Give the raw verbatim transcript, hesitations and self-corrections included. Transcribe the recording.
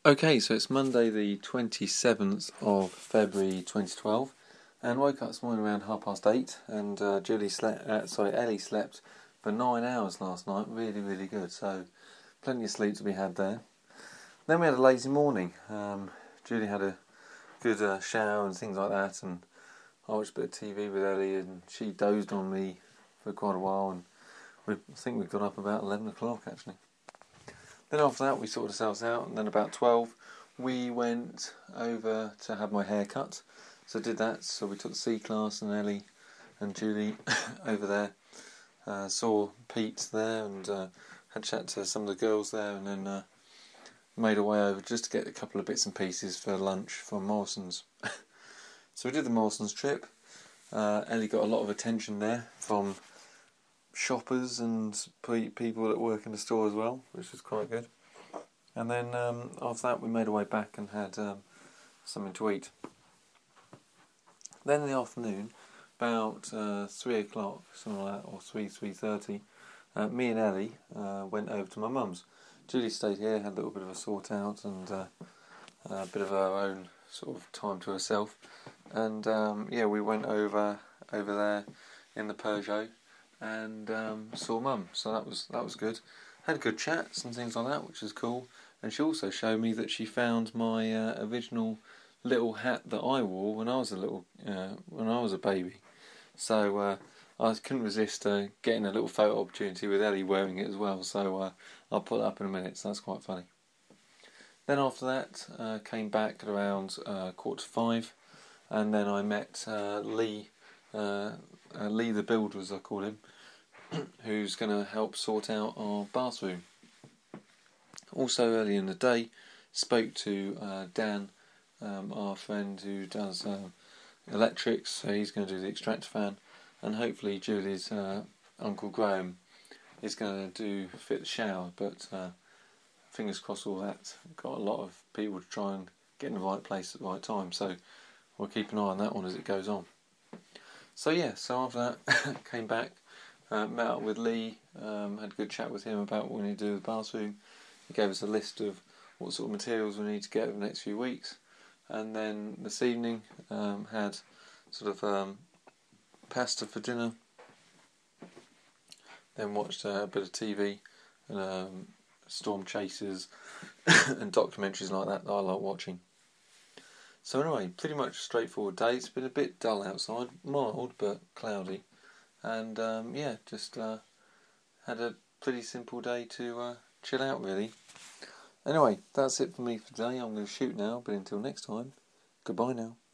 Okay, so it's Monday the twenty-seventh of February twenty twelve, and woke up this morning around half past eight, and uh, Julie slept, uh, sorry, Ellie slept for nine hours last night, really, really good, so plenty of sleep to be had there. Then we had a lazy morning. um, Julie had a good uh, shower and things like that, and I watched a bit of T V with Ellie, and she dozed on me for quite a while, and we, I think we got up about eleven o'clock actually. Then after that we sorted ourselves out, and then about twelve we went over to have my hair cut. So I did that, so we took the C-Class and Ellie and Julie over there, uh, saw Pete there, and uh, had a chat to some of the girls there, and then uh, made our way over just to get a couple of bits and pieces for lunch from Morrison's. So we did the Morrison's trip. uh, Ellie got a lot of attention there from shoppers and people that work in the store as well, which was quite good. And then um, after that we made our way back and had um, something to eat. Then in the afternoon, about uh, three o'clock, something like that, or three, three thirty, uh, me and Ellie uh, went over to my mum's. Julie stayed here, had a little bit of a sort out, and uh, a bit of her own sort of time to herself. And um, yeah, we went over over there in the Peugeot and um, saw Mum. So that was that was good. Had good chats and things like that, which was cool. And she also showed me that she found my uh, original little hat that I wore when I was a little uh, when I was a baby. So uh, I couldn't resist uh, getting a little photo opportunity with Ellie wearing it as well. So uh, I'll put that up in a minute. So that's quite funny. Then after that, uh, came back at around uh, quarter to five, and then I met uh, Lee, uh, uh, Lee the Builder, as I call him, who's going to help sort out our bathroom. Also early in the day, spoke to uh, Dan, um, our friend who does uh, electrics, so he's going to do the extractor fan, and hopefully Julie's uh, Uncle Graham is going to do fit the shower, but uh, fingers crossed all that. Got a lot of people to try and get in the right place at the right time, so we'll keep an eye on that one as it goes on. So yeah, so after that came back, uh, met up with Lee, um, had a good chat with him about what we need to do with the bathroom. He gave us a list of what sort of materials we need to get over the next few weeks, and then this evening um, had sort of um, pasta for dinner, then watched uh, a bit of T V and um, storm chasers and documentaries like that that I like watching. So anyway, pretty much a straightforward day. It's been a bit dull outside, mild but cloudy, and um, yeah, just uh, had a pretty simple day to uh, chill out really. Anyway, that's it for me for today. I'm going to shoot now, but until next time, goodbye now.